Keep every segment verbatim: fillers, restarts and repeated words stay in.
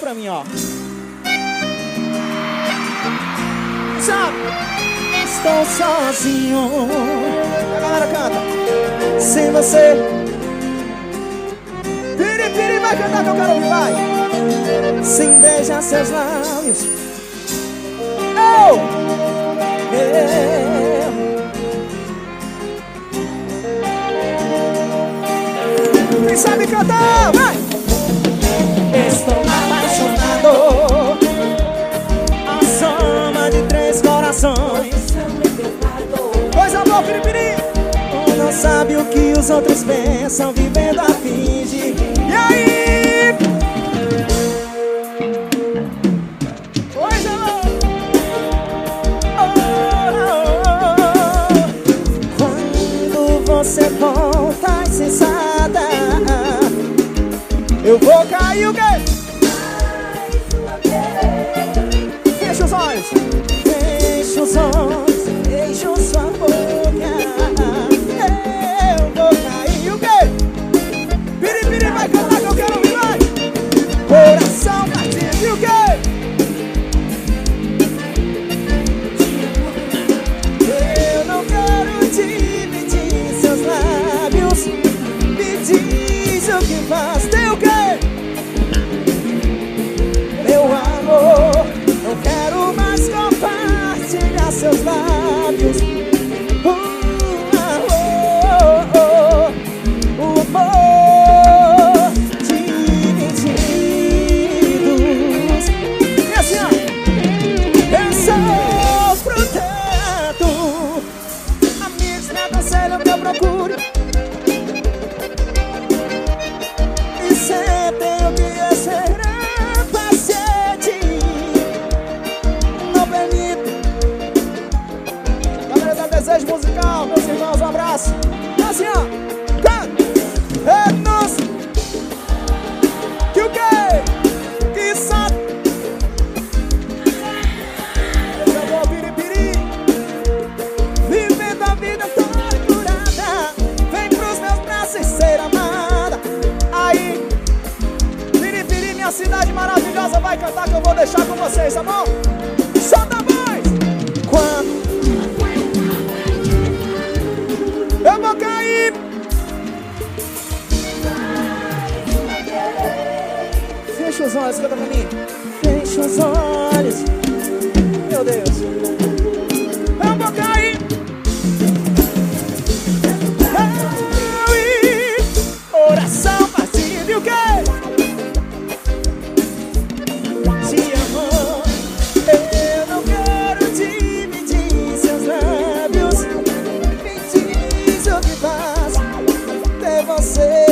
pra mim, ó. Sabe? Estou sozinho. A galera canta. Sem você. Piri, piri, vai cantar que eu quero ouvir, vai. Sem beijar seus lábios. Oh! Yeah. Quem sabe cantar, vai! Estou apaixonado. A soma de três corações. Coisa boa, piripiri. Não sabe o que os outros pensam, vivendo a fingir. E aí? Coisa boa. Oh, oh, oh. Quando você volta insensata, eu vou cair o quê? Fecha os olhos. Fecha os olhos. Fecha sua boca. Eu vou cair o quê? Piripiri vai cantar que eu quero ouvir, vai. Coração partido e o quê? Eu não quero dividir seus lábios. Me diz o que faz. Tem o quê? Meu amor, não quero mais compartilhar seus lábios. Uh, oh, oh, oh, o amor divididos. E assim, ó. Eu sofro tanto. Amigos me aconselham que eu procure. E sempre tenho que esperar paciente. Não permito. Galera da Desejo Musical, meus irmãos, um abraço. E assim, ó. É nosso. Que o quê? Que só. Eu vou piripiri. Vivendo a vida torturada. Vem pros meus braços ser amada. Aí, piripiri, minha cidade maravilhosa, vai cantar que eu vou deixar com vocês, tá bom? Solta a voz! Quando eu vou cair. Fecha os olhos, canta pra mim. Fecha os olhos. Meu Deus. Eu vou cair. Eu e oração partido e o quê? Te amo. Eu não quero dividir seus lábios. Me diz o que faz ter você.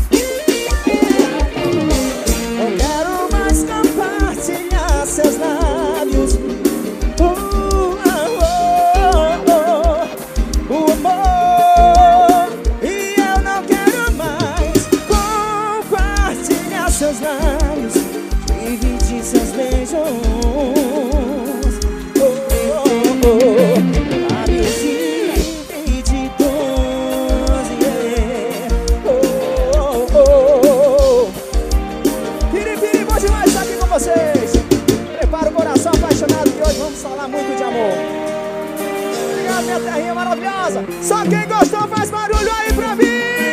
Não quero mais compartilhar seus lábios. Uh, oh, oh, oh, o amor. E eu não quero mais compartilhar seus lábios. Dividir seus beijos. Oh, oh, oh. Lábios divididos. Yeah. Oh, oh, oh. Piripiri, bom demais estar aqui com vocês. Prepara o coração apaixonado que hoje vamos falar muito de amor. Obrigado, minha terrinha maravilhosa. Só quem gostou faz barulho aí pra mim.